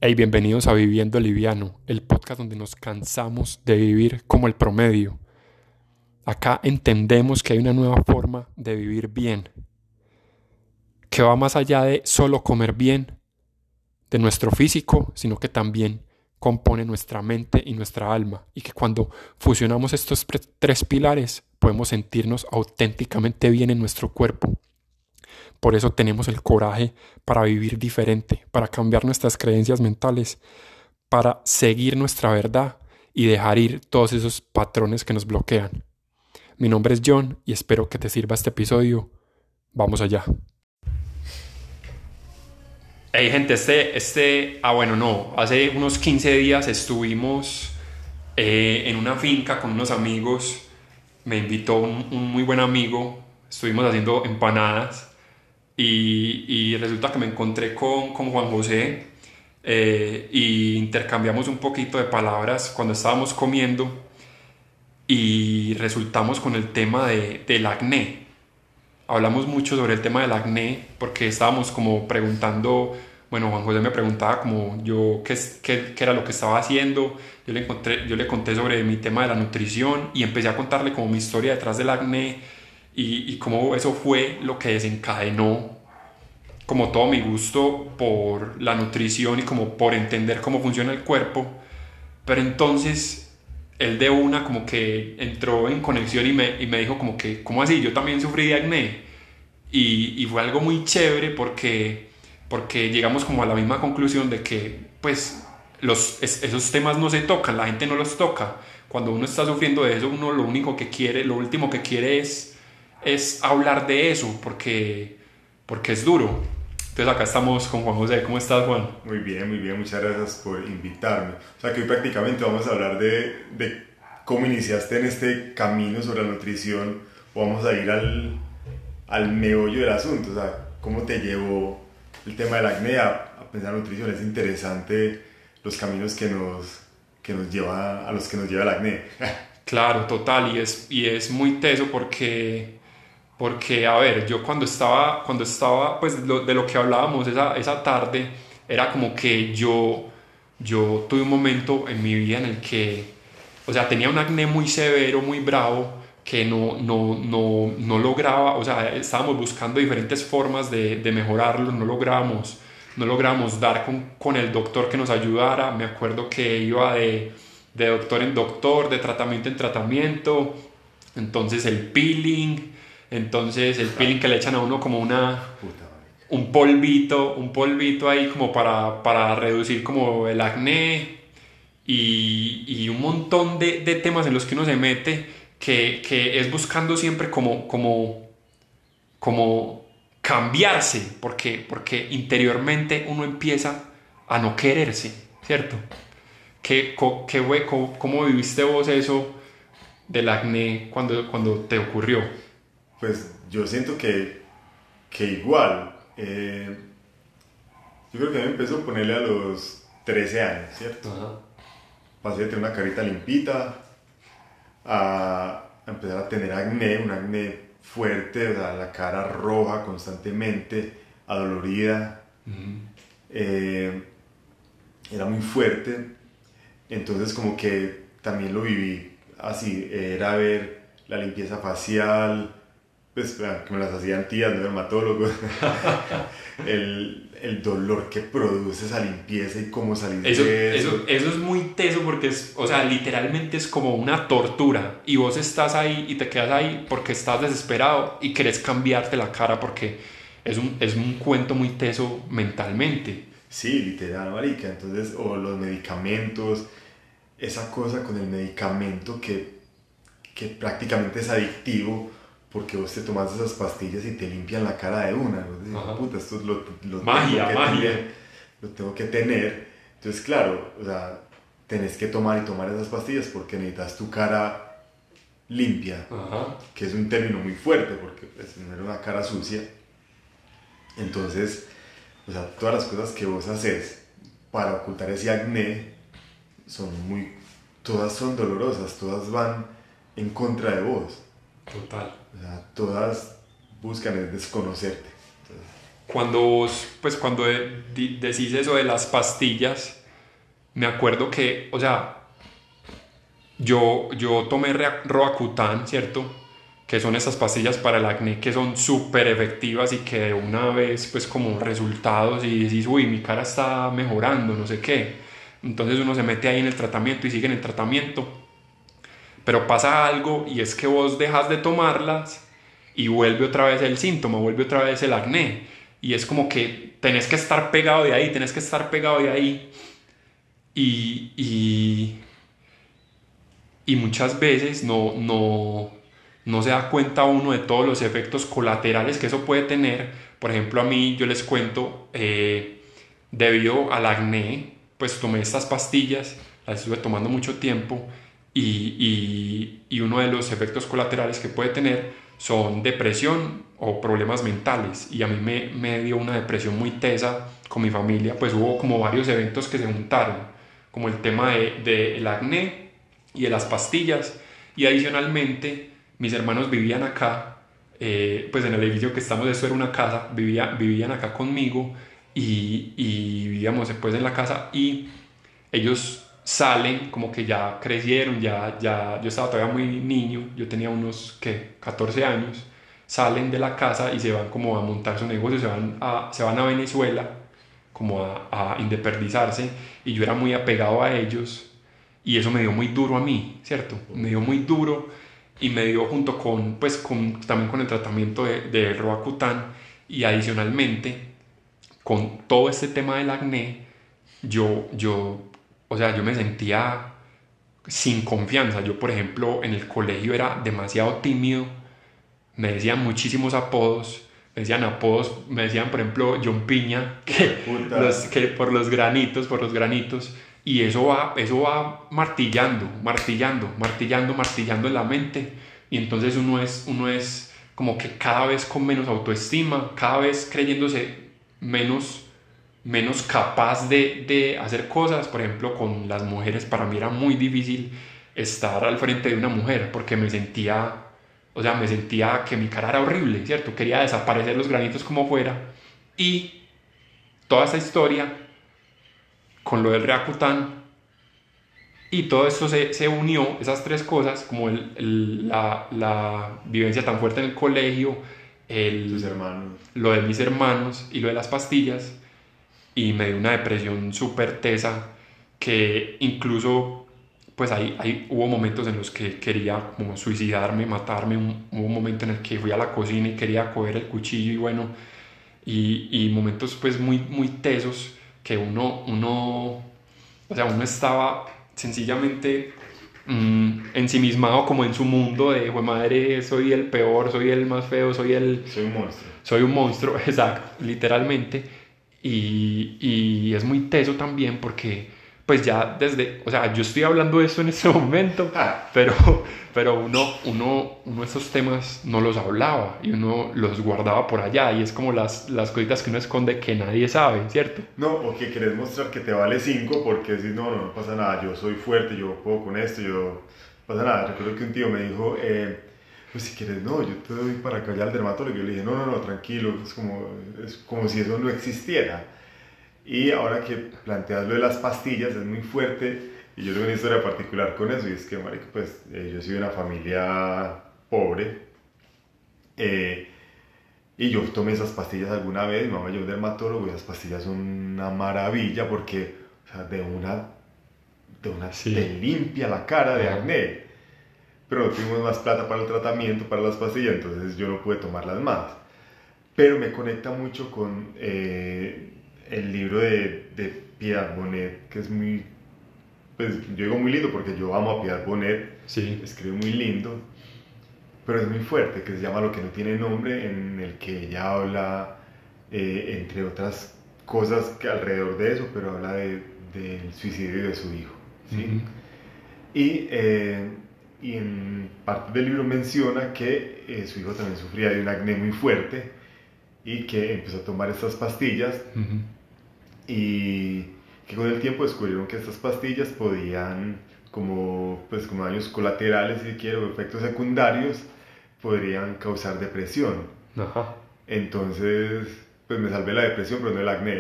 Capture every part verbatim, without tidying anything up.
Hey, bienvenidos a Viviendo Liviano, el podcast donde nos cansamos de vivir como el promedio. Acá entendemos que hay una nueva forma de vivir bien, que va más allá de solo comer bien de nuestro físico, sino que también compone nuestra mente y nuestra alma, y que cuando fusionamos estos pre- tres pilares podemos sentirnos auténticamente bien en nuestro cuerpo. Por eso tenemos el coraje para vivir diferente, para cambiar nuestras creencias mentales, para seguir nuestra verdad y dejar ir todos esos patrones que nos bloquean. Mi nombre es John y espero que te sirva este episodio. Vamos allá. Hey gente, este, este, ah bueno, no, hace unos quince días estuvimos eh, en una finca con unos amigos, me invitó un, un muy buen amigo, estuvimos haciendo empanadas y, y resulta que me encontré con, con Juan José eh, y intercambiamos un poquito de palabras cuando estábamos comiendo y resultamos con el tema de, del acné. Hablamos mucho sobre el tema del acné porque estábamos como preguntando, bueno, Juan José me preguntaba como yo qué, qué, qué era lo que estaba haciendo, yo le, encontré, yo le conté sobre mi tema de la nutrición y empecé a contarle como mi historia detrás del acné y, y cómo eso fue lo que desencadenó como todo mi gusto por la nutrición y como por entender cómo funciona el cuerpo. Pero entonces él de una como que entró en conexión y me, y me dijo como que, ¿cómo así? Yo también sufrí de acné. Y, y fue algo muy chévere porque, porque llegamos como a la misma conclusión de que pues los, es, esos temas no se tocan, la gente no los toca. Cuando uno está sufriendo de eso, uno lo único que quiere, lo último que quiere es, es hablar de eso porque, porque es duro. Entonces acá estamos con Juan José. ¿Cómo estás, Juan? Muy bien, muy bien, muchas gracias por invitarme. O sea que hoy prácticamente vamos a hablar de, de cómo iniciaste en este camino sobre la nutrición, o vamos a ir al, al meollo del asunto, o sea, cómo te llevó el tema del acné a, a pensar en nutrición. Es interesante los caminos que nos, que nos lleva, a los que nos lleva el acné. Claro, total, y es, y es muy teso porque, porque, a ver, yo cuando estaba, cuando estaba, pues lo- de lo que hablábamos esa, esa tarde, era como que yo, yo tuve un momento en mi vida en el que, o sea, tenía un acné muy severo, muy bravo, que no, no, no, no lograba, o sea, estábamos buscando diferentes formas de, de mejorarlo, no lográbamos, no logramos dar con, con el doctor que nos ayudara. Me acuerdo que iba de, de doctor en doctor, de tratamiento en tratamiento, entonces el peeling, entonces el peeling que le echan a uno como una, Puta madre. un polvito, un polvito ahí como para, para reducir como el acné y, y un montón de, de temas en los que uno se mete que, que es buscando siempre como, como, como cambiarse, porque, porque interiormente uno empieza a no quererse, ¿cierto? ¿Qué, co- qué, hue- co- ¿Cómo viviste vos eso del acné cuando, cuando te ocurrió? Pues yo siento que, que igual, eh, yo creo que a mí me empezó a ponerle a los trece años, ¿cierto? Ajá. Pasé de tener una carita limpita a empezar a tener acné, un acné fuerte, o sea, la cara roja constantemente, adolorida, eh, era muy fuerte. Entonces como que también lo viví así, era ver la limpieza facial, pues bueno, que me las hacían tías, no dermatólogos, el, el dolor que produce esa limpieza y cómo salir Eso, de eso. eso, eso es muy teso porque es, o sea, literalmente es como una tortura y vos estás ahí y te quedas ahí porque estás desesperado y querés cambiarte la cara porque es un, es un cuento muy teso mentalmente. Sí, literal, marica. Entonces, o los medicamentos, esa cosa con el medicamento que, que prácticamente es adictivo, porque vos te tomas esas pastillas y te limpian la cara de una. Vos decís, Ajá. puta, esto lo, lo Magia, tengo que magia. tener, lo tengo que tener. Entonces, claro, o sea, tenés que tomar y tomar esas pastillas porque necesitas tu cara limpia, Ajá. que es un término muy fuerte porque pues, no era una cara sucia. Entonces, o sea, todas las cosas que vos haces para ocultar ese acné son muy, todas son dolorosas, todas van en contra de vos. Total. O sea, todas buscan es desconocerte. Entonces, cuando vos, pues cuando de- di- decís eso de las pastillas, me acuerdo que, o sea, yo, yo tomé Rea- Roacutan, ¿cierto? Que son estas pastillas para el acné que son súper efectivas y que de una vez, pues como resultados y decís, uy, mi cara está mejorando, no sé qué. Entonces uno se mete ahí en el tratamiento y sigue en el tratamiento. Pero pasa algo y es que vos dejas de tomarlas y vuelve otra vez el síntoma, vuelve otra vez el acné. Y es como que tenés que estar pegado de ahí, tenés que estar pegado de ahí. Y, y, y muchas veces no, no, no se da cuenta uno de todos los efectos colaterales que eso puede tener. Por ejemplo, a mí, yo les cuento, eh, debido al acné, pues tomé estas pastillas, las estuve tomando mucho tiempo y, y, y uno de los efectos colaterales que puede tener son depresión o problemas mentales. Y a mí me, me dio una depresión muy tesa con mi familia, pues hubo como varios eventos que se juntaron, como el tema del de, de acné y de las pastillas. Y adicionalmente, mis hermanos vivían acá, eh, pues en el edificio que estamos, esto era una casa, vivía, vivían acá conmigo y, y vivíamos después en la casa y ellos salen como que ya crecieron, ya, ya, yo estaba todavía muy niño, yo tenía unos, ¿qué? catorce años, salen de la casa y se van como a montar su negocio, se van a, se van a Venezuela como a, a independizarse y yo era muy apegado a ellos y eso me dio muy duro a mí, ¿cierto? Me dio muy duro y me dio junto con, pues, con, también con el tratamiento de, de Roacutan y adicionalmente con todo este tema del acné, yo, yo, o sea, yo me sentía sin confianza. Yo, por ejemplo, en el colegio era demasiado tímido, me decían muchísimos apodos, me decían apodos, me decían, por ejemplo, John Piña, que, los, Puta. que por los granitos, por los granitos, y eso va, eso va martillando, martillando, martillando, martillando en la mente, y entonces uno es, uno es como que cada vez con menos autoestima, cada vez creyéndose menos, menos capaz de, de hacer cosas. Por ejemplo, con las mujeres para mí era muy difícil estar al frente de una mujer porque me sentía, o sea, me sentía que mi cara era horrible, ¿cierto? Quería desaparecer los granitos como fuera. Y toda esta historia con lo del Reacután y todo esto se, se unió, esas tres cosas, como el, el, la, la vivencia tan fuerte en el colegio, Tus el, hermanos. lo de mis hermanos y lo de las pastillas, y me dio una depresión súper tesa que incluso pues ahí, ahí hubo momentos en los que quería como suicidarme, matarme, un, hubo un momento en el que fui a la cocina y quería coger el cuchillo y bueno, y, y momentos pues muy, muy tesos que uno, uno, o sea, uno estaba sencillamente mm, ensimismado como en su mundo de, "Jue madre, soy el peor, soy el más feo, soy el, Soy un monstruo. soy un monstruo", exacto, literalmente. Y, y es muy teso también porque, pues ya desde, o sea, yo estoy hablando de esto en este momento, Ah, pero, pero uno, uno, uno esos temas no los hablaba y uno los guardaba por allá y es como las, las cositas que uno esconde que nadie sabe, ¿cierto? no, o que querés mostrar que te vale cinco porque decís, no, no, no pasa nada, yo soy fuerte, yo puedo con esto, yo... No pasa nada. Recuerdo que un tío me dijo, eh, pues si quieres, no, yo te doy para acá ya al dermatólogo. Yo le dije, no, no, no, tranquilo, es como, es como si eso no existiera. Y ahora que planteas lo de las pastillas, es muy fuerte. Y yo tengo una historia particular con eso, y es que, marico, pues eh, yo soy de una familia pobre. eh, y yo tomé esas pastillas alguna vez, mi mamá llevó un dermatólogo y esas pastillas son una maravilla porque, o sea, de una, de una Sí. te limpia la cara de Ajá. acné. Pero no tuvimos más plata para el tratamiento, para las pastillas, entonces yo no pude tomarlas más. Pero me conecta mucho con eh, el libro de, de Piedad Bonet, que es muy, pues yo digo muy lindo porque yo amo a Piedad Bonet, Sí. escribe muy lindo, pero es muy fuerte, que se llama Lo que no tiene nombre, en el que ella habla, eh, entre otras cosas que alrededor de eso, pero habla de, del suicidio de su hijo, ¿sí? Ujú. Y, eh, y en parte del libro menciona que eh, su hijo también sufría de un acné muy fuerte y que empezó a tomar estas pastillas Ujú. y que con el tiempo descubrieron que estas pastillas podían, como, pues, como daños colaterales, si quiero, efectos secundarios, podrían causar depresión. Ajá. Entonces, pues me salvé la depresión, pero no el acné.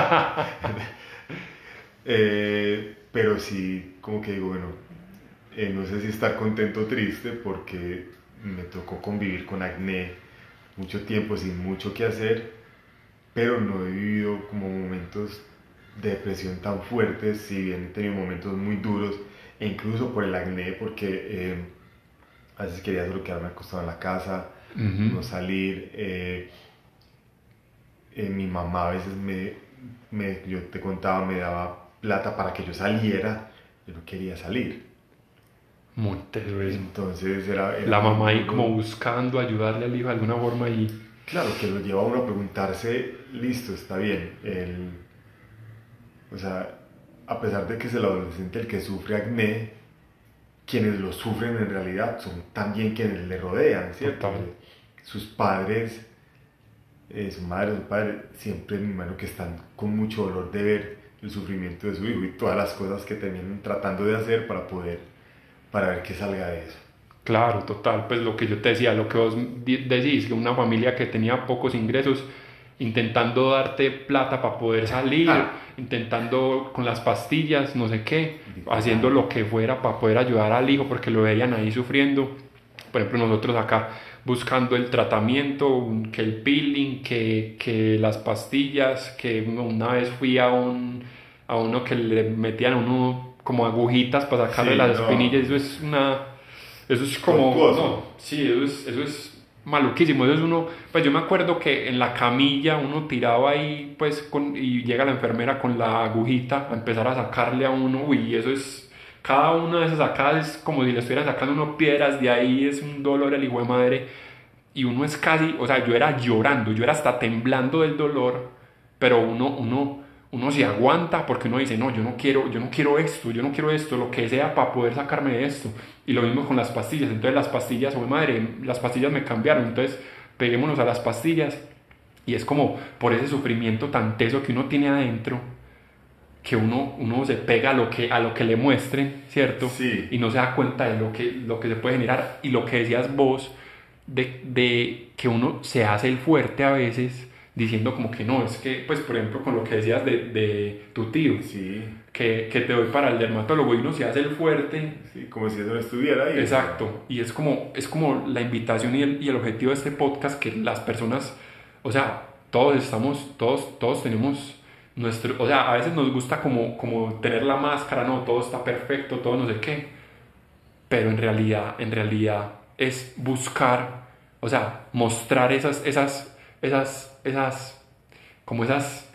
eh, pero sí, como que digo, bueno, eh, no sé si estar contento o triste porque me tocó convivir con acné mucho tiempo sin mucho que hacer, pero no he vivido como momentos de depresión tan fuertes, si bien he tenido momentos muy duros, e incluso por el acné, porque eh, a veces quería solo quedarme acostado en la casa, uh-huh. no salir. Eh, eh, mi mamá a veces me, me, yo te contaba, me daba plata para que yo saliera, yo no quería salir. Muy terrible. Entonces era, era la mamá ahí como buscando ayudarle al hijo de alguna forma y... Claro, que lo lleva a uno a preguntarse, listo, está bien, el, o sea, a pesar de que es el adolescente el que sufre acné, quienes lo sufren en realidad son también quienes le rodean, ¿cierto? Total. Sus padres, eh, su madre, su padre, siempre me imagino que están con mucho dolor de ver el sufrimiento de su hijo y todas las cosas que terminan tratando de hacer para poder, para ver qué salga de eso. Claro, total, pues lo que yo te decía, lo que vos decís, que una familia que tenía pocos ingresos, intentando darte plata para poder salir, ah. intentando con las pastillas, no sé qué, haciendo lo que fuera para poder ayudar al hijo porque lo veían ahí sufriendo. Por ejemplo, nosotros acá buscando el tratamiento, que el peeling, que, que las pastillas, que una vez fui a, un, a uno que le metían uno como agujitas para sacarle sí, las no. espinillas, eso es una... Eso es como... No, sí, eso es, eso es maluquísimo. Eso es uno... Pues yo me acuerdo que en la camilla uno tiraba ahí, pues, con, y llega la enfermera con la agujita a empezar a sacarle a uno. Uy, eso es... Cada una de esas sacadas es como si le estuviera sacando uno piedras de ahí, es un dolor el hijo de madre. Y uno es casi... O sea, yo era llorando, yo era hasta temblando del dolor, pero uno... uno uno se aguanta porque uno dice, no, yo no quiero, yo no quiero esto, yo no quiero esto, lo que sea para poder sacarme de esto. Y lo mismo con las pastillas. Entonces las pastillas, oh madre, las pastillas me cambiaron, entonces peguémonos a las pastillas. Y es como por ese sufrimiento tan teso que uno tiene adentro, que uno, uno se pega a lo que, a lo que le muestren, ¿cierto? Sí. Y no se da cuenta de lo que, lo que se puede generar. Y lo que decías vos, de, de que uno se hace el fuerte a veces, diciendo como que no, es que, pues por ejemplo con lo que decías de, de tu tío, sí. que, que te doy para el dermatólogo y uno se hace el fuerte, sí, como si eso no estuviera ahí. Exacto, y es como, es como la invitación y el, y el objetivo de este podcast, que las personas, o sea, todos estamos, todos, todos tenemos nuestro, o sea, a veces nos gusta como, como tener la máscara, no, todo está perfecto, todo no sé qué, pero en realidad, en realidad es buscar, o sea, mostrar esas, esas esas, esas, como esas,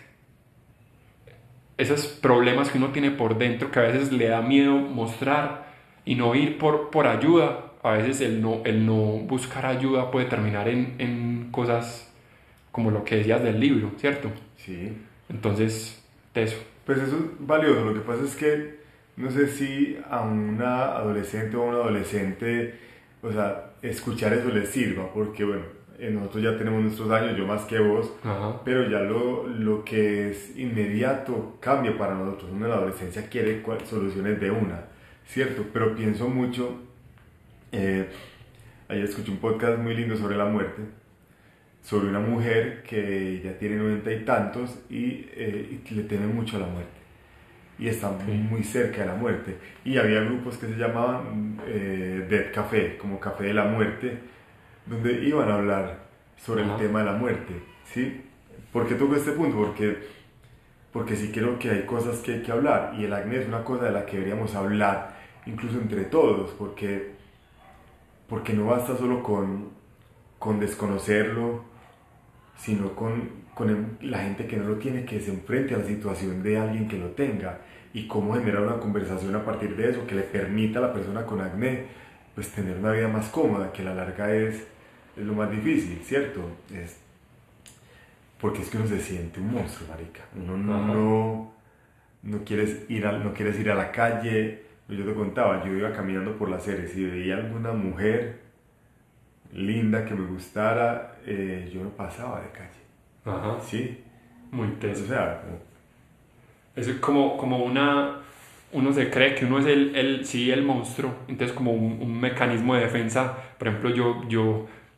esos problemas que uno tiene por dentro, que a veces le da miedo mostrar y no ir por, por ayuda. A veces el no, el no buscar ayuda puede terminar en, en cosas como lo que decías del libro, ¿cierto? Sí. Entonces, eso. Pues eso es valioso. Lo que pasa es que no sé si a una adolescente o a un adolescente, o sea, escuchar eso les sirva, porque bueno, nosotros ya tenemos nuestros años, yo más que vos, Ajá. pero ya lo, lo que es inmediato cambia para nosotros. Uno en la adolescencia quiere soluciones de una, ¿cierto? Pero pienso mucho, eh, ayer escuché un podcast muy lindo sobre la muerte, sobre una mujer que ya tiene noventa y tantos y, eh, y le teme mucho a la muerte y está sí. muy cerca de la muerte, y había grupos que se llamaban eh, Death Café, como Café de la Muerte, donde iban a hablar sobre Ajá. el tema de la muerte, ¿sí? ¿Por qué toco este punto? Porque, porque sí creo que hay cosas que hay que hablar, y el acné es una cosa de la que deberíamos hablar, incluso entre todos, porque, porque no basta solo con, con desconocerlo, sino con, con el, la gente que no lo tiene, que se enfrente a la situación de alguien que lo tenga, y cómo generar una conversación a partir de eso, que le permita a la persona con acné, pues tener una vida más cómoda, que a la larga es es lo más difícil, ¿cierto? Es porque es que uno se siente un monstruo, marica. Uno no, no, no, quieres ir a, no quieres ir a la calle. Yo te contaba, yo iba caminando por las Ceres y veía alguna mujer linda que me gustara, eh, yo no pasaba de calle. Ajá. ¿Sí? Muy teso. O sea, como... es como, como una... Uno se cree que uno es el, el, sí, el monstruo, entonces como un, un mecanismo de defensa. Por ejemplo, yo... yo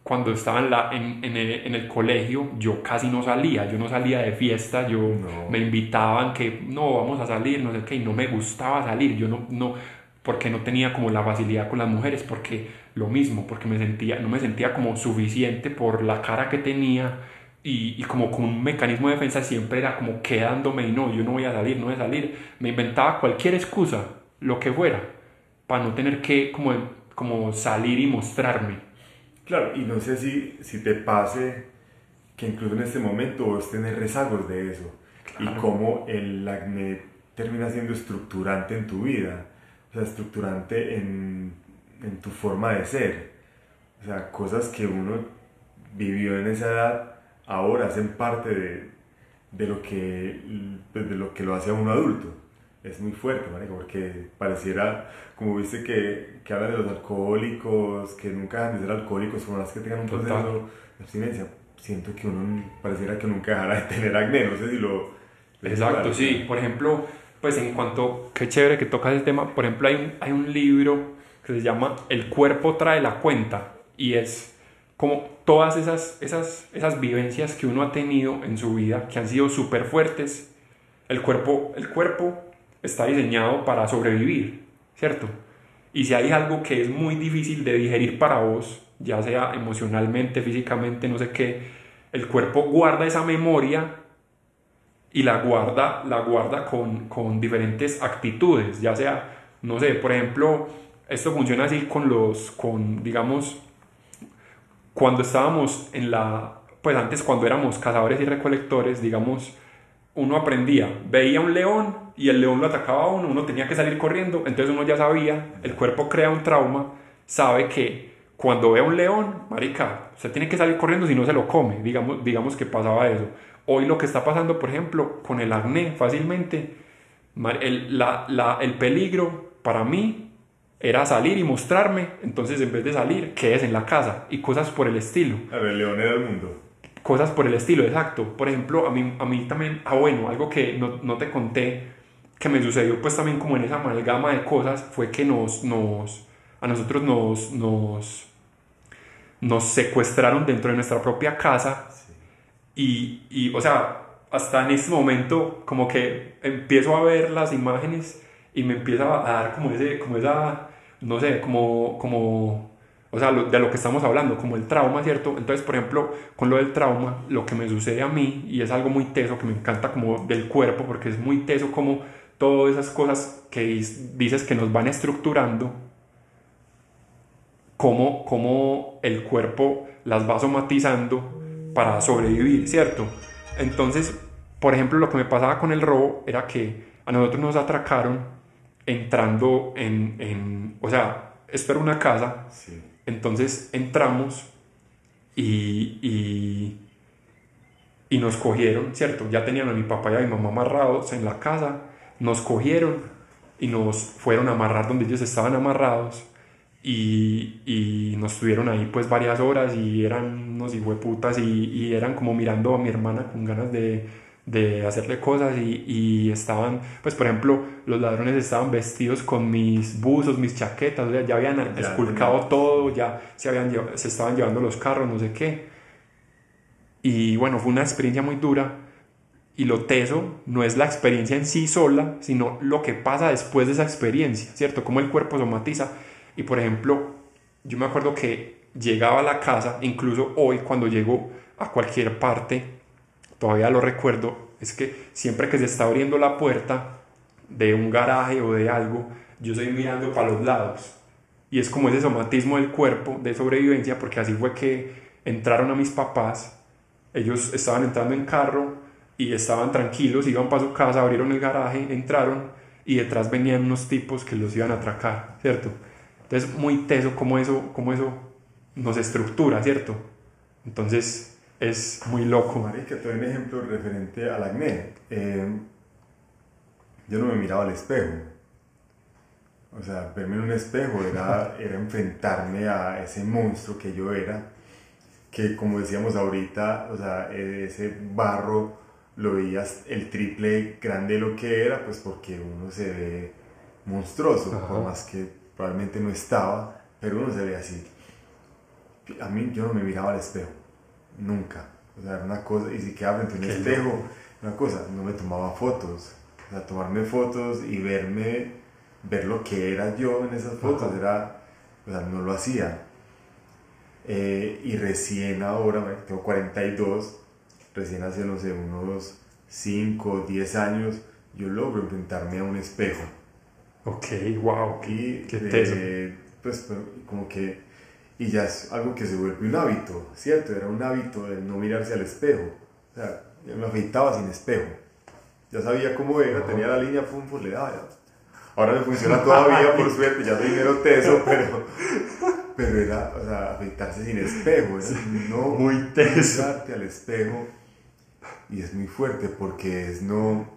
cuando estaba en, la, en, en, el, en el colegio, yo casi no salía, yo no salía de fiesta, yo No. me invitaban que no, vamos a salir, no sé qué, y no me gustaba salir, yo no, no, porque no tenía como la facilidad con las mujeres, porque lo mismo, porque me sentía, no me sentía como suficiente por la cara que tenía, y, y como con un mecanismo de defensa siempre era como quedándome y no, yo no voy a salir, no voy a salir, me inventaba cualquier excusa, lo que fuera, para no tener que como, como salir y mostrarme. Claro, y no sé si, si te pase que incluso en este momento vos tenés rezagos de eso y Claro. cómo el acné termina siendo estructurante en tu vida, o sea, estructurante en, en tu forma de ser. O sea, cosas que uno vivió en esa edad ahora hacen parte de, de lo que, pues, de lo que lo hace a un adulto. Es muy fuerte, marico, porque pareciera, como viste que, que hablan de los alcohólicos, que nunca dejan de ser alcohólicos, como las que tengan un Total. proceso de abstinencia. Siento que uno pareciera que nunca dejara de tener acné, no sé si lo... Exacto, sí. Por ejemplo, pues en cuanto, qué chévere que tocas el tema, por ejemplo, hay un, hay un libro que se llama El cuerpo trae la cuenta y es como todas esas, esas, esas vivencias que uno ha tenido en su vida, que han sido súper fuertes, el cuerpo, el cuerpo está diseñado para sobrevivir, ¿cierto? Y si hay algo que es muy difícil de digerir para vos, ya sea emocionalmente, físicamente, no sé qué, el cuerpo guarda esa memoria y la guarda, la guarda con, con diferentes actitudes, ya sea, no sé, por ejemplo, esto funciona así con los, con, digamos, cuando estábamos en la, pues antes cuando éramos cazadores y recolectores, digamos, uno aprendía, veía un león y el león lo atacaba a uno, uno tenía que salir corriendo, entonces uno ya sabía, el cuerpo crea un trauma, sabe que cuando ve a un león, marica, usted tiene que salir corriendo si no se lo come, digamos, digamos que pasaba eso. Hoy lo que está pasando, por ejemplo, con el acné fácilmente, el, la, la, el peligro para mí era salir y mostrarme, entonces en vez de salir, quedes en la casa y cosas por el estilo. A ver, León era el mundo. Cosas por el estilo, exacto. Por ejemplo, a mí, a mí también, ah bueno, algo que no, no te conté, que me sucedió pues también como en esa amalgama de cosas, fue que nos, nos a nosotros nos, nos, nos secuestraron dentro de nuestra propia casa Sí. y, y, o sea, hasta en este momento como que empiezo a ver las imágenes y me empieza a dar como ese, como esa, no sé, como, como, o sea, lo, de lo que estamos hablando, como el trauma, ¿cierto? Entonces, por ejemplo, con lo del trauma, lo que me sucede a mí, y es algo muy teso, que me encanta como del cuerpo, porque es muy teso como todas esas cosas que dices que nos van estructurando, cómo, cómo el cuerpo las va somatizando para sobrevivir, ¿cierto? Entonces, por ejemplo, lo que me pasaba con el robo era que a nosotros nos atracaron entrando en, en o sea, esto era una casa, Sí. entonces entramos y, y, y nos cogieron, ¿cierto? Ya tenían a mi papá y a mi mamá amarrados en la casa, nos cogieron y nos fueron a amarrar donde ellos estaban amarrados y, y nos tuvieron ahí pues varias horas y eran unos hijueputas y, y eran como mirando a mi hermana con ganas de, de hacerle cosas y, y estaban, pues por ejemplo, los ladrones estaban vestidos con mis buzos, mis chaquetas, o sea, ya habían Ya, esculcado ya. todo, ya se, habían, llev- se estaban llevando los carros, no sé qué. Y bueno, fue una experiencia muy dura y lo teso no es la experiencia en sí sola, sino lo que pasa después de esa experiencia, ¿cierto? Cómo el cuerpo somatiza. Y por ejemplo, yo me acuerdo que llegaba a la casa, incluso hoy cuando llego a cualquier parte, todavía lo recuerdo, es que siempre que se está abriendo la puerta de un garaje o de algo, yo estoy mirando para los lados. Y es como ese somatismo del cuerpo de sobrevivencia, porque así fue que entraron a mis papás. Ellos estaban entrando en carro y estaban tranquilos, iban para su casa, abrieron el garaje, entraron y detrás venían unos tipos que los iban a atracar, ¿cierto? Entonces, muy teso como eso, como eso nos estructura, ¿cierto? Entonces, es muy loco. Marica, te doy un ejemplo referente al acné. Eh, yo no me miraba al espejo. O sea, verme en un espejo era, era enfrentarme a ese monstruo que yo era, que como decíamos ahorita, o sea, ese barro lo veías el triple grande de lo que era, pues porque uno se ve monstruoso, Ajá. por más que probablemente no estaba, pero uno se ve así. a mí yo no me miraba al espejo, nunca. O sea, era una cosa, y si quedaba frente a un Qué espejo, loco. una cosa, no me tomaba fotos. O sea, tomarme fotos y verme, ver lo que era yo en esas fotos, Ajá. era, o sea, no lo hacía. Eh, y recién ahora, me- tengo cuarenta y dos, recién hace, no sé, unos cinco o diez años, yo logro enfrentarme a un espejo. Ok, wow, Y qué, qué teso. de, pues pero como que, y ya es algo que se vuelve un hábito, ¿cierto? Era un hábito de no mirarse al espejo. O sea, yo me afeitaba sin espejo. Ya sabía cómo era, Ajá. tenía la línea, pum, pues le daba ya. Ahora me funciona todavía, por suerte, ya soy mero teso, pero, pero era, o sea, afeitarse sin espejo, era no Muy teso. mirarte al espejo. Y es muy fuerte porque es no,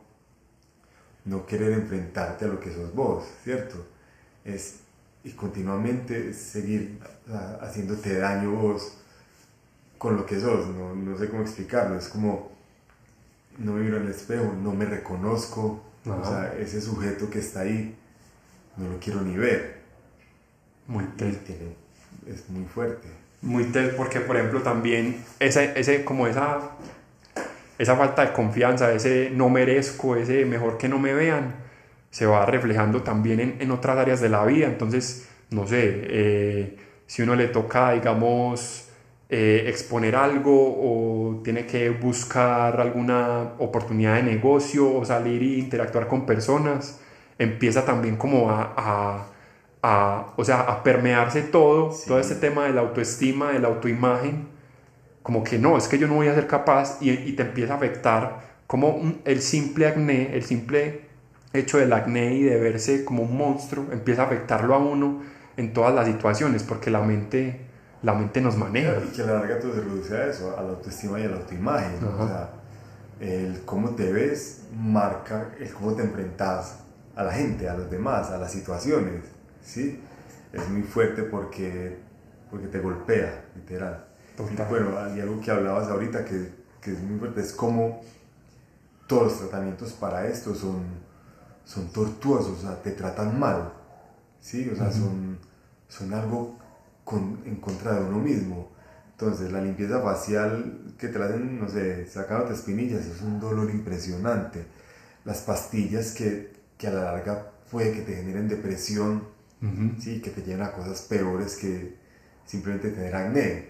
no querer enfrentarte a lo que sos vos, ¿cierto? Es, y continuamente seguir o sea, haciéndote daño vos con lo que sos, no, no sé cómo explicarlo, es como no me miro en el espejo, no me reconozco, Ajá. o sea, ese sujeto que está ahí, no lo quiero ni ver, Muy y teso. tiene, es muy fuerte. Muy teso porque, por ejemplo, también ese, ese, como esa, esa falta de confianza, ese no merezco, ese mejor que no me vean, se va reflejando también en, en otras áreas de la vida. Entonces, no sé, eh, si uno le toca, digamos, eh, exponer algo o tiene que buscar alguna oportunidad de negocio o salir e interactuar con personas, empieza también como a, a, a, o sea, a permearse todo, Sí. todo este tema de la autoestima, de la autoimagen, como que no, es que yo no voy a ser capaz y, y te empieza a afectar como un- el simple acné, el simple hecho del acné y de verse como un monstruo, empieza a afectarlo a uno en todas las situaciones, porque la mente, la mente nos maneja. Y que a la larga todo se reduce a eso, a la autoestima y a la autoimagen, ¿no? Ajá. O sea, el cómo te ves marca el cómo te enfrentas a la gente, a los demás, a las situaciones, ¿sí? Es muy fuerte porque, porque te golpea, literal. Total. Y bueno, hay algo que hablabas ahorita que, que es muy fuerte, es como todos los tratamientos para esto son, son tortuosos, o sea, te tratan mal, ¿sí? O sea, Ujú. son, son algo con, en contra de uno mismo. Entonces, la limpieza facial que te la hacen, no sé, sacándote espinillas, es un dolor impresionante. Las pastillas que, que a la larga puede que te generen depresión, Ujú. ¿sí? Que te lleven a cosas peores que simplemente tener acné.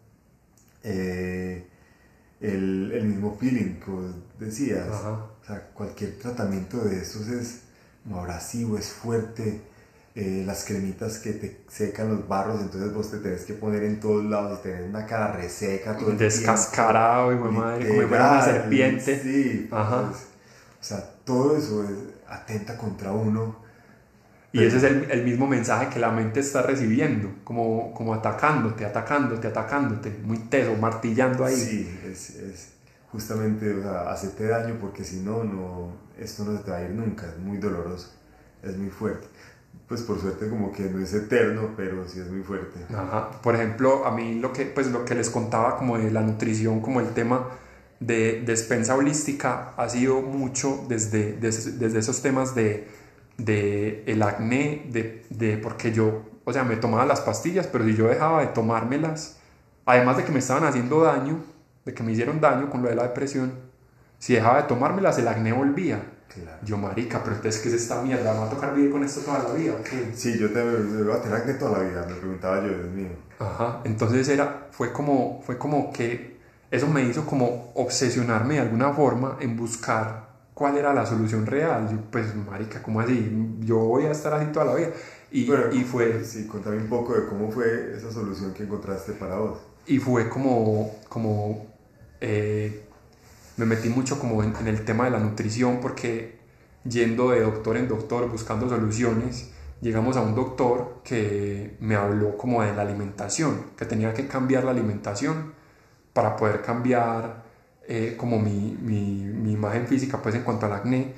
Eh, el, el mismo peeling que vos decías, Ajá. o sea, cualquier tratamiento de estos es como abrasivo, es fuerte. Eh, las cremitas que te secan los barros, entonces vos te tenés que poner en todos lados y tenés una cara reseca todo el Descascarado, hijo de tiempo. madre, como si fuera una Literal, serpiente. sí, Ajá. pues, o sea, todo eso es, atenta contra uno. Y ese es el, el mismo mensaje que la mente está recibiendo, como, como atacándote, atacándote, atacándote, muy teso, martillando ahí. Sí, es, es justamente, o sea, hacerte daño porque si no, no, esto no se te va a ir nunca, es muy doloroso, es muy fuerte. Pues por suerte como que no es eterno, pero sí es muy fuerte. Ajá. Por ejemplo, a mí lo que, pues, lo que les contaba como de la nutrición, como el tema de despensa holística, ha sido mucho desde, desde, desde esos temas de, de el acné, de, de, porque yo, o sea, me tomaba las pastillas, pero si yo dejaba de tomármelas, además de que me estaban haciendo daño, de que me hicieron daño con lo de la depresión, si dejaba de tomármelas, el acné volvía. Claro. Yo, marica, pero entonces, ¿qué es esta mierda? ¿Me va a tocar vivir con esto toda la vida? ¿Qué? Sí, yo te me voy a tener acné toda la vida, me preguntaba yo, Dios mío. Ajá, entonces era, fue como, fue como que eso me hizo como obsesionarme de alguna forma en buscar cuál era la solución real. Yo, pues, marica, ¿cómo así? Yo voy a estar así toda la vida. Y, Bueno, y fue, sí, contame un poco de cómo fue esa solución que encontraste para vos. y fue como, como eh, me metí mucho como en, en el tema de la nutrición porque yendo de doctor en doctor buscando soluciones, llegamos a un doctor que me habló como de la alimentación, que tenía que cambiar la alimentación para poder cambiar eh, como mi, mi, mi imagen física pues en cuanto al acné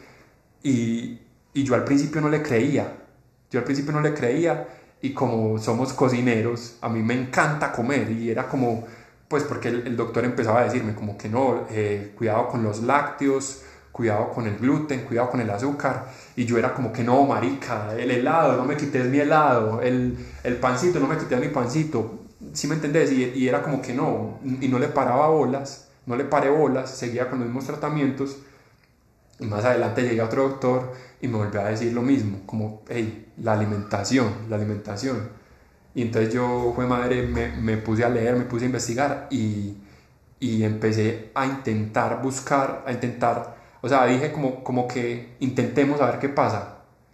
y, y yo al principio no le creía, yo al principio no le creía y como somos cocineros, a mí me encanta comer y era como, pues porque el, el doctor empezaba a decirme como que no, eh, cuidado con los lácteos, cuidado con el gluten, cuidado con el azúcar, y yo era como que no, marica, el helado, no me quites mi helado, el, el pancito, no me quites mi pancito, ¿sí me entendés? Y, y era como que no, y no le paraba bolas, no le paré bolas, seguía con los mismos tratamientos. Y más adelante llegué a otro doctor y me volvió a decir lo mismo, como, hey, la alimentación, la alimentación. Y entonces yo, fue madre, me, me puse a leer, me puse a investigar y, y empecé a intentar buscar, a intentar, o sea, dije como, como que intentemos a ver qué pasa.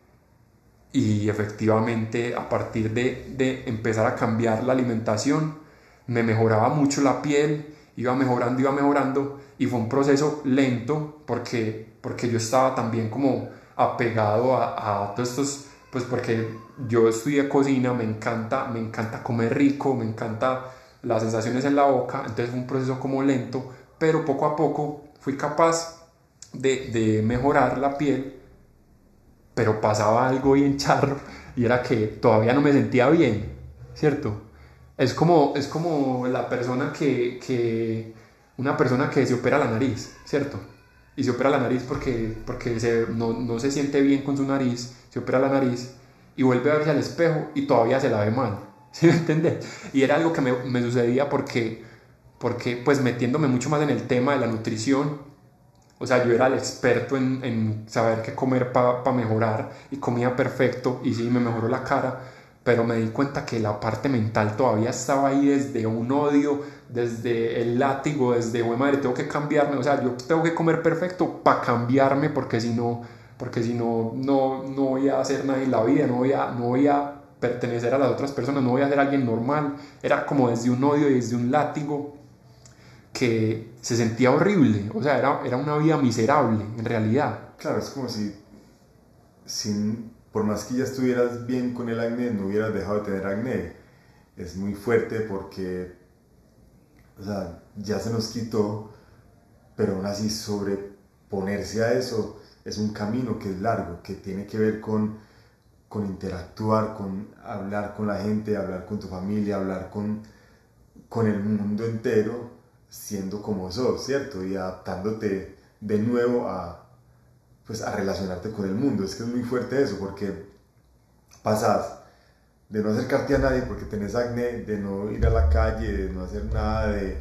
Y efectivamente, a partir de, de empezar a cambiar la alimentación, me mejoraba mucho la piel, iba mejorando, iba mejorando, y fue un proceso lento porque, porque yo estaba también como apegado a, a todos estos, pues porque yo estudié cocina, me encanta, me encanta comer rico, me encanta las sensaciones en la boca, entonces fue un proceso como lento, pero poco a poco fui capaz de, de mejorar la piel, pero pasaba algo bien charro y era que todavía no me sentía bien, ¿cierto? Es como, es como la persona que, que, una persona que se opera la nariz, ¿cierto? Y se opera la nariz porque, porque se, no, no se siente bien con su nariz, se opera la nariz y vuelve a verse al espejo y todavía se la ve mal, ¿sí me entiendes? Y era algo que me, me sucedía porque, porque, pues metiéndome mucho más en el tema de la nutrición, o sea, yo era el experto en, en saber qué comer para pa mejorar y comía perfecto y sí, me mejoró la cara, pero me di cuenta que la parte mental todavía estaba ahí desde un odio, desde el látigo, desde, güey madre, tengo que cambiarme, o sea, yo tengo que comer perfecto para cambiarme porque si no, porque si no, no, no voy a hacer nada en la vida, no voy a, no voy a pertenecer a las otras personas, no voy a ser alguien normal. Era como desde un odio y desde un látigo que se sentía horrible, o sea, era, era una vida miserable en realidad. Claro, es como si, sin, por más que ya estuvieras bien con el acné, no hubieras dejado de tener acné. Es muy fuerte porque, o sea, ya se nos quitó, pero aún así sobreponerse a eso es un camino que es largo, que tiene que ver con, con interactuar, con hablar con la gente, hablar con tu familia, hablar con, con el mundo entero, siendo como sos, ¿cierto? Y adaptándote de nuevo a, pues, a relacionarte con el mundo. Es que es muy fuerte eso, porque pasas de no acercarte a nadie porque tenés acné, de no ir a la calle, de no hacer nada, de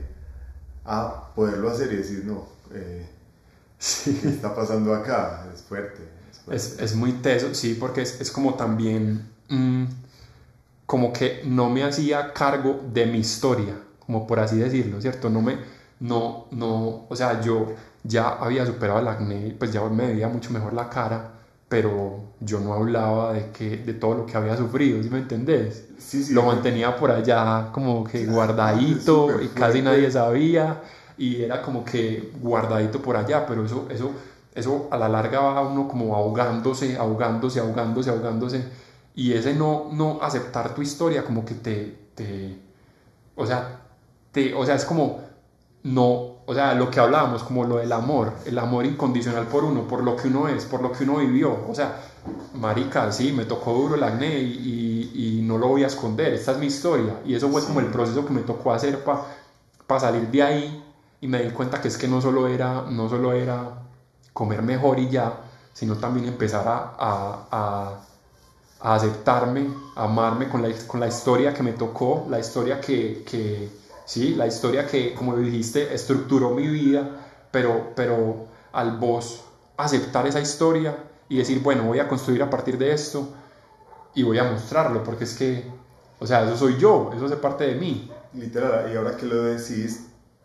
a poderlo hacer y decir, no, eh, sí. ¿Qué está pasando acá? Es fuerte. Es, fuerte. es, es muy teso, sí, porque es, es como también, mmm, como que no me hacía cargo de mi historia, como por así decirlo, ¿cierto? No me, no, no, o sea, yo ya había superado el acné, pues ya me veía mucho mejor la cara, pero yo no hablaba de, que, de todo lo que había sufrido, ¿sí me entendés? Sí, sí, lo mantenía por allá como que claro, guardadito y casi nadie sabía, y era como que guardadito por allá, pero eso, eso, eso a la larga va uno como ahogándose, ahogándose, ahogándose, ahogándose, y ese no, no aceptar tu historia como que te, te o sea, te, o sea, es como, no, o sea, lo que hablábamos, como lo del amor, el amor incondicional por uno, por lo que uno es, por lo que uno vivió, o sea, marica, sí, me tocó duro el acné y, y, y no lo voy a esconder, esta es mi historia, y eso fue sí. como el proceso que me tocó hacer para pa salir de ahí, y me di cuenta que es que no solo era, no solo era comer mejor y ya, sino también empezar a, a, a a aceptarme, a amarme con la, con la historia que me tocó, la historia que, que, sí, la historia que, como dijiste, estructuró mi vida, pero, pero al vos aceptar esa historia y decir, bueno, voy a construir a partir de esto y voy a mostrarlo, porque es que, o sea, eso soy yo, eso hace parte de mí. Literal, y ahora que lo decís,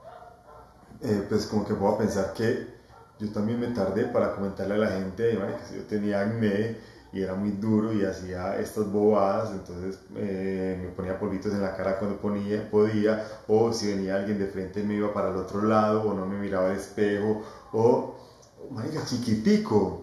eh, pues como que puedo pensar que yo también me tardé para comentarle a la gente, ¿vale? Que si yo tenía acné, y era muy duro y hacía estas bobadas, entonces eh, me ponía polvitos en la cara cuando ponía, podía, o si venía alguien de frente me iba para el otro lado, o no me miraba al espejo, o, oh, marica, chiquitico,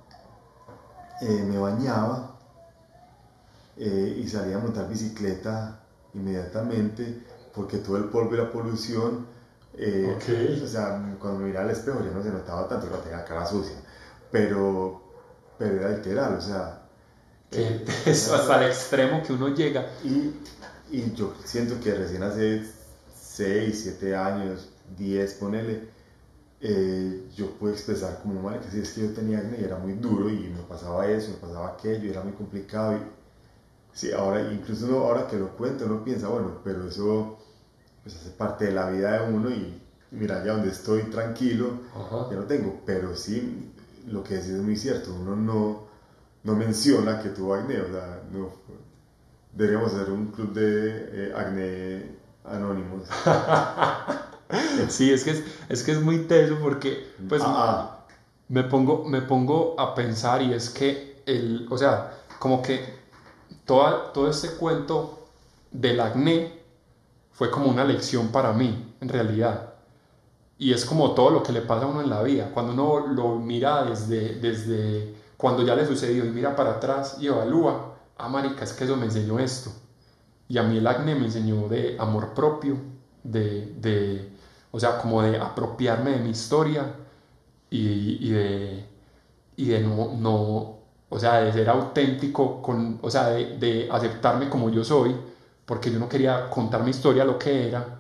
eh, me bañaba eh, y salía a montar bicicleta inmediatamente, porque todo el polvo y la polución, eh, okay. o sea, cuando me miraba al espejo ya no se notaba tanto, que tenía la cara sucia, pero... pero era literal, o sea... Eh, eso hasta el extremo que uno llega. Y, y yo siento que recién hace seis, siete años, diez, ponele, eh, yo pude expresar como, madre, que si es que yo tenía acné y era muy duro y me pasaba eso, me pasaba aquello, y era muy complicado, y Sí, ahora, incluso uno, ahora que lo cuenta, uno piensa, bueno, pero eso pues hace parte de la vida de uno y mira, ya donde estoy tranquilo, Ajá. ya no tengo, pero sí, lo que decís es muy cierto, uno no, no menciona que tuvo acné, o sea, no, deberíamos hacer un club de eh, acné anónimos. Sí, es que es, es que es muy teso porque pues Ah, me pongo, me pongo a pensar y es que el, o sea, como que toda, todo este cuento del acné fue como una lección para mí, en realidad. Y es como todo lo que le pasa a uno en la vida. Cuando uno lo mira desde, desde cuando ya le sucedió y mira para atrás y evalúa, ah, marica, es que eso me enseñó esto. Y a mí el acné me enseñó de amor propio, de, de o sea, como de apropiarme de mi historia y, y de, y de no, no, o sea, de ser auténtico, con, o sea, de, de aceptarme como yo soy, porque yo no quería contar mi historia lo que era.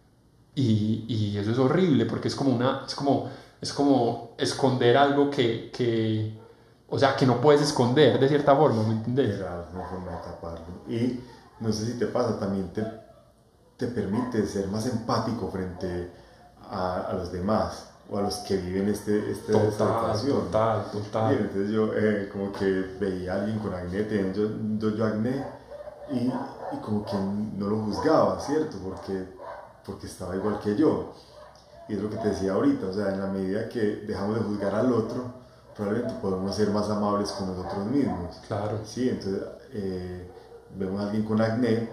Y, y eso es horrible porque es como una, es como, es como esconder algo que, que, o sea, que no puedes esconder de cierta forma, ¿me entiendes? era una forma de taparlo. Y no sé si te pasa, también te, te permite ser más empático frente a, a los demás o a los que viven este, este, esta Total, situación. total, total. Bien, entonces yo eh, como que veía a alguien con acné, teniendo yo, yo acné, y, y como que no lo juzgaba, ¿cierto? Porque, porque estaba igual que yo. Y es lo que te decía ahorita, o sea, en la medida que dejamos de juzgar al otro, probablemente podemos ser más amables con nosotros mismos. Claro. Sí, entonces eh, vemos a alguien con acné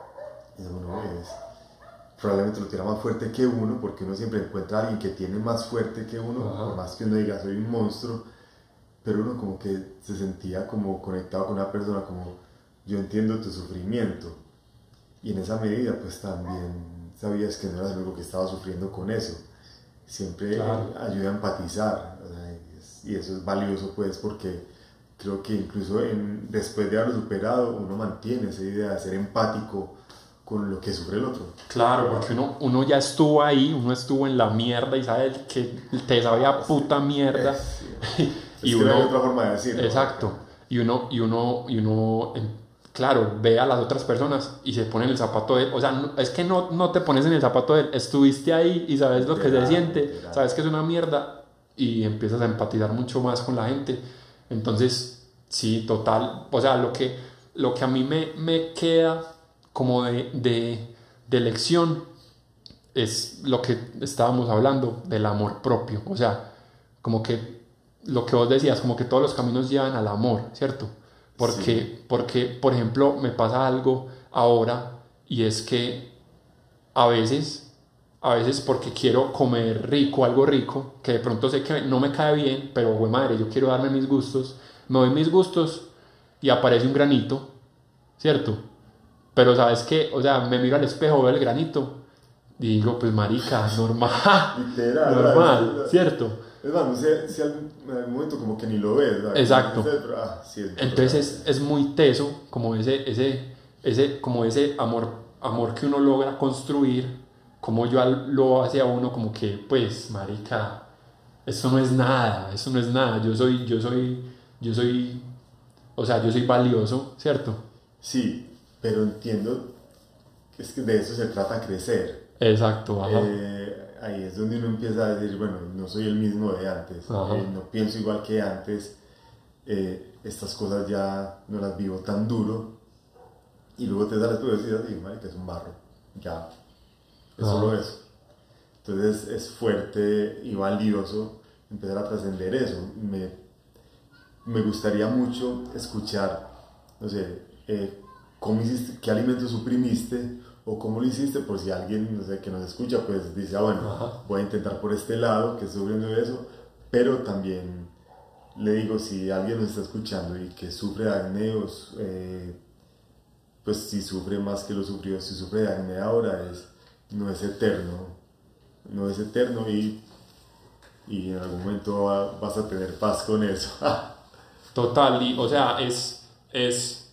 y uno es, probablemente lo tiene más fuerte que uno, porque uno siempre encuentra a alguien que tiene más fuerte que uno, Ajá. por más que uno diga soy un monstruo, pero uno como que se sentía como conectado con una persona, como yo entiendo tu sufrimiento, y en esa medida pues también sabías que no eras el único que estaba sufriendo con eso. Siempre Claro. ayuda a empatizar, o sea, y, es, y eso es valioso pues porque creo que incluso en, después de haberlo superado uno mantiene esa idea de ser empático con lo que sufre el otro. Claro, porque uno, uno ya estuvo ahí, uno estuvo en la mierda y sabe que te sabía puta mierda. Es, y es que uno, no hay otra forma de decirlo. exacto, y uno, y uno, y uno, em, claro, ve a las otras personas y se pone en el zapato de él. O sea, no, es que no, no te pones en el zapato de él, estuviste ahí y sabes lo que se Literal, siente, literal. sabes que es una mierda y empiezas a empatizar mucho más con la gente. Entonces, sí, total, o sea, lo que, lo que a mí me, me queda como de, de, de lección es lo que estábamos hablando del amor propio. O sea, como que lo que vos decías, como que todos los caminos llevan al amor, ¿cierto? Porque, Sí. porque, por ejemplo, me pasa algo ahora y es que a veces, a veces porque quiero comer rico, algo rico, que de pronto sé que no me cae bien, pero güey madre, yo quiero darme mis gustos, me doy mis gustos y aparece un granito, ¿cierto? Pero sabes que, o sea, me miro al espejo, veo el granito y digo, pues marica, normal, Literal, normal, ¿verdad? ¿cierto? Es más, no sé si algún, en algún momento como que ni lo ves, ¿verdad? Exacto. Como que pero, ah, sí, es Entonces es, es muy teso como ese, ese, ese, como ese amor, amor que uno logra construir, como yo al- lo hace a uno como que, pues, marica, eso no es nada, eso no es nada, yo soy, yo soy, yo soy, o sea, yo soy valioso, ¿cierto? Sí, pero entiendo que es que de eso se trata crecer. Exacto, ajá. Eh, ahí es donde uno empieza a decir, bueno, no soy el mismo de antes, Ajá. eh, no pienso igual que antes, eh, estas cosas ya no las vivo tan duro, y luego te das las y dices, marica, es un barro, ya, es Ajá. solo eso. Entonces es fuerte y valioso empezar a trascender eso. Me, me gustaría mucho escuchar, no sé, eh, cómo hiciste, qué alimentos suprimiste o cómo lo hiciste, por si alguien, no sé, que nos escucha, pues dice, ah, bueno, Ajá. voy a intentar por este lado, que estoy sufriendo de eso, pero también le digo, si alguien nos está escuchando y que sufre de acné, o, eh, pues si sufre más que lo sufrió, si sufre de acné ahora, es, no es eterno, no es eterno y, y en algún momento va- vas a tener paz con eso. Total, y, o sea, es, es,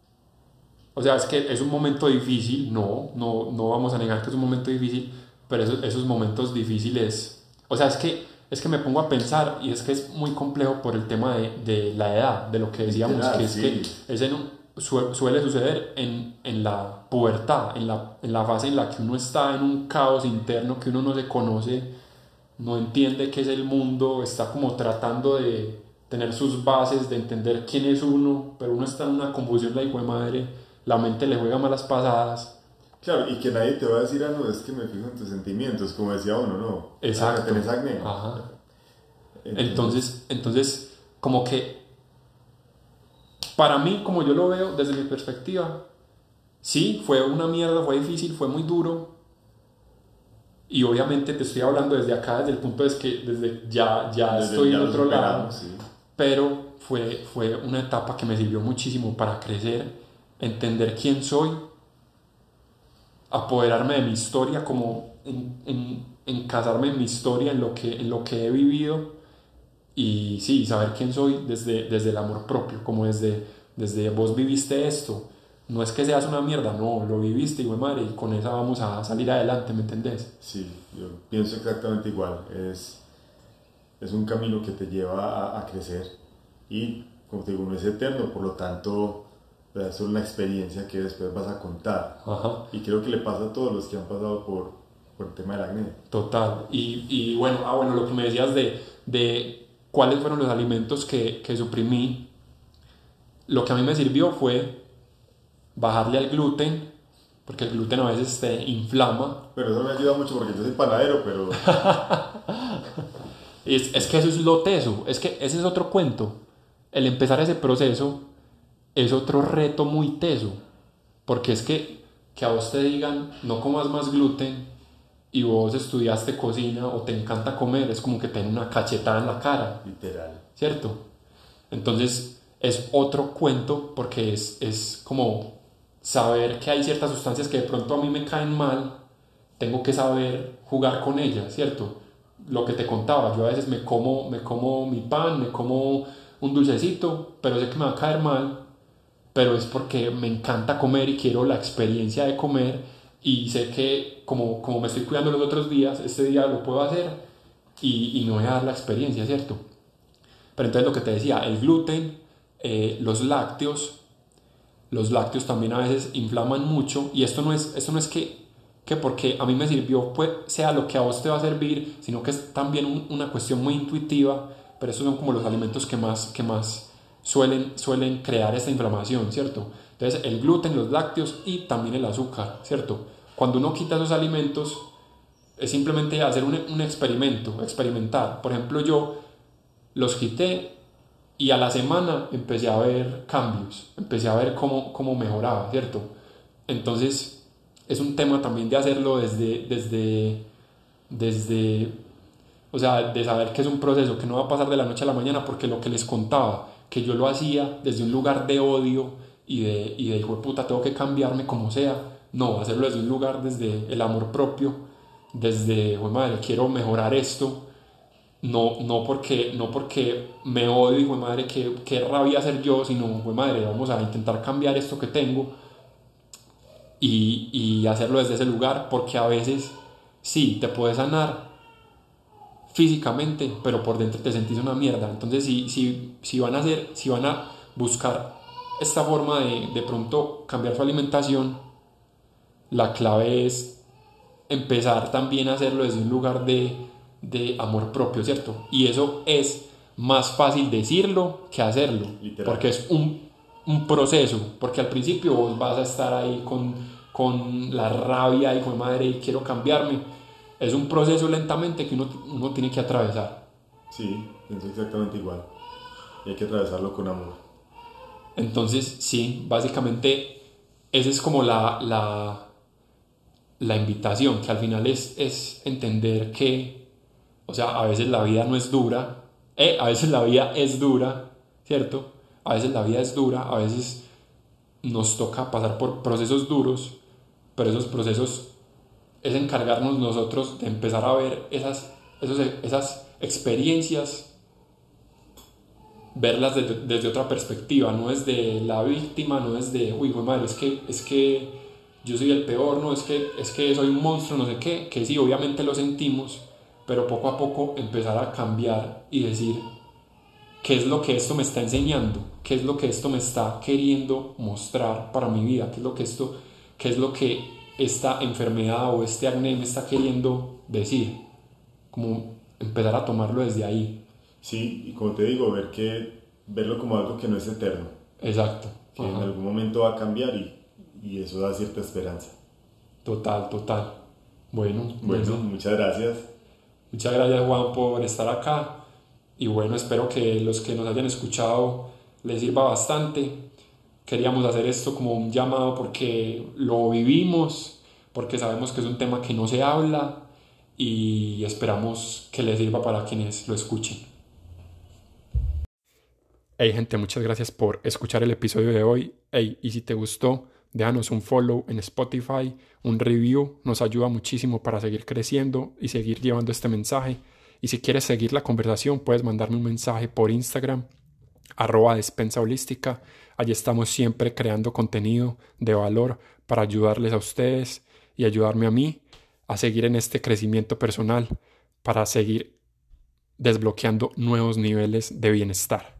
o sea, es que es un momento difícil, no, no, no vamos a negar que es un momento difícil, pero esos, esos momentos difíciles, o sea, es que, es que me pongo a pensar y es que es muy complejo por el tema de, de la edad, de lo que decíamos, Literal, que es sí. que es en un, su- suele suceder en, en la pubertad, en la, en la fase en la que uno está en un caos interno, que uno no se conoce, no entiende qué es el mundo, está como tratando de tener sus bases, de entender quién es uno, pero uno está en una confusión, la hijo de madre, la mente le juega malas pasadas. Claro, y que nadie te va a decir, ah, no, es que me fijo en tus sentimientos, como decía uno, no. Exacto. Ah, ¿tenés acné? Ajá. Entonces, entonces, como que para mí, como yo lo veo desde mi perspectiva, sí, fue una mierda, fue difícil, fue muy duro. Y obviamente te estoy hablando desde acá, desde el punto de que desde ya, ya Desde estoy ya en lo otro lado. superamos, sí. Pero fue, fue una etapa que me sirvió muchísimo para crecer, entender quién soy, apoderarme de mi historia, como en, en, encasarme en mi historia, en lo que, en lo que he vivido. Y sí, saber quién soy desde, desde el amor propio, como desde, desde vos viviste esto. No es que seas una mierda, no, lo viviste, hijo de madre, y con esa vamos a salir adelante, ¿me entendés? Sí, yo pienso exactamente igual. Es, es un camino que te lleva a, a crecer y, como te digo, no es eterno, por lo tanto, es una experiencia que después vas a contar. Ajá. Y creo que le pasa a todos los que han pasado por, por el tema del acné. Total. Y, y bueno, ah, bueno, lo que me decías de, de cuáles fueron los alimentos que, que suprimí, lo que a mí me sirvió fue bajarle al gluten, porque el gluten a veces te inflama. Pero eso me ayuda mucho porque yo soy panadero, pero... Es, es que eso es lo teso, es que ese es otro cuento. El empezar ese proceso es otro reto muy teso, porque es que, que a vos te digan no comas más gluten y vos estudiaste cocina o te encanta comer, es como que te den una cachetada en la cara. Literal. ¿Cierto? Entonces es otro cuento porque es, es como saber que hay ciertas sustancias que de pronto a mí me caen mal, tengo que saber jugar con ellas, ¿cierto? Lo que te contaba, yo a veces me como, me como mi pan, me como un dulcecito, pero sé que me va a caer mal, pero es porque me encanta comer y quiero la experiencia de comer y sé que como, como me estoy cuidando los otros días, este día lo puedo hacer y, y me voy a dar la experiencia, ¿cierto? Pero entonces lo que te decía, el gluten, eh, los lácteos, los lácteos también a veces inflaman mucho y esto no es, esto no es que, que porque a mí me sirvió pues, sea lo que a vos te va a servir, sino que es también un, una cuestión muy intuitiva, pero estos son como los alimentos que más, que más suelen, suelen crear esta inflamación, ¿cierto? Entonces el gluten, los lácteos y también el azúcar, ¿cierto? Cuando uno quita esos alimentos es simplemente hacer un, un experimento, experimentar. Por ejemplo, yo los quité y a la semana empecé a ver cambios, empecé a ver cómo, cómo mejoraba, ¿cierto? Entonces es un tema también de hacerlo desde, desde, desde, o sea, de saber que es un proceso que no va a pasar de la noche a la mañana, porque lo que les contaba, que yo lo hacía desde un lugar de odio y de, y de hijo de puta, tengo que cambiarme como sea, no, hacerlo desde un lugar, desde el amor propio, desde, oh madre, quiero mejorar esto. No, no, porque, no porque me odio y, güey madre, qué, qué rabia ser yo, sino, güey madre, vamos a intentar cambiar esto que tengo y, y hacerlo desde ese lugar, porque a veces sí, te puedes sanar físicamente, pero por dentro te sentís una mierda. Entonces, si, si, si, van a hacer, si van a buscar esta forma de de pronto cambiar su alimentación, la clave es empezar también a hacerlo desde un lugar de de amor propio, ¿cierto? Y eso es más fácil decirlo que hacerlo. Literal. Porque es un, un proceso, porque al principio vos vas a estar ahí con, con la rabia y con madre, quiero cambiarme. Es un proceso lentamente que uno, uno tiene que atravesar. Sí, pienso exactamente igual. Y hay que atravesarlo con amor. Entonces, sí, básicamente esa es como la, la, la invitación, que al final es, es entender que, o sea, a veces la vida no es dura, eh, a veces la vida es dura, ¿cierto? A veces la vida es dura, a veces nos toca pasar por procesos duros, pero esos procesos es encargarnos nosotros de empezar a ver esas, esos, esas experiencias, verlas desde, desde otra perspectiva, no desde la víctima, no desde, uy, güey, madre, es que, es que yo soy el peor, no, es que, es que soy un monstruo, no sé qué, que sí, obviamente lo sentimos, pero poco a poco empezar a cambiar y decir, ¿qué es lo que esto me está enseñando? ¿Qué es lo que esto me está queriendo mostrar para mi vida? ¿Qué es lo que esto, qué es lo que esta enfermedad o este acné me está queriendo decir? Como empezar a tomarlo desde ahí. Sí, y como te digo, ver que, verlo como algo que no es eterno, Exacto. que en Ajá. algún momento va a cambiar y, y eso da cierta esperanza. Total, total. Bueno, Bueno, eso. muchas gracias. Muchas gracias, Juan, por estar acá. Y bueno, espero que los que nos hayan escuchado les sirva bastante. Queríamos hacer esto como un llamado porque lo vivimos, porque sabemos que es un tema que no se habla y esperamos que les sirva para quienes lo escuchen. Hey gente, muchas gracias por escuchar el episodio de hoy. Hey, y si te gustó, déjanos un follow en Spotify, un review, nos ayuda muchísimo para seguir creciendo y seguir llevando este mensaje. Y si quieres seguir la conversación, puedes mandarme un mensaje por Instagram, arroba despensa holística. Allí estamos siempre creando contenido de valor para ayudarles a ustedes y ayudarme a mí a seguir en este crecimiento personal, para seguir desbloqueando nuevos niveles de bienestar.